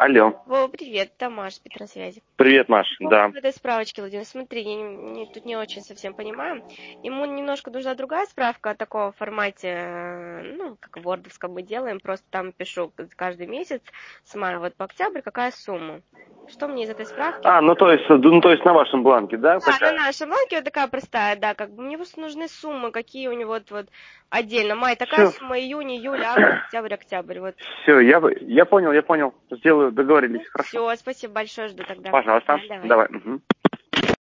Алло. Вова, привет, Тамаш, Петросвязи. Привет, Маш. По Да. поводу этой справочки, Владимир, смотри, я тут не очень совсем понимаю. Ему немножко нужна другая справка о таком формате, ну, как в вордовском мы делаем, просто там пишу каждый месяц с мая вот по октябрь, какая сумма. Что мне из этой справки? То есть на вашем бланке, да, Да, на такая? нашем бланке вот такая простая, да, как бы мне просто нужны суммы, какие у него вот отдельно. Май такая Все, сумма, июнь, июль, август, сентябрь, октябрь, вот. все, я понял. Сделаю, договорились, хорошо. Все, спасибо большое, жду тогда. Пожалуйста, Да, давай. давай. Мгм.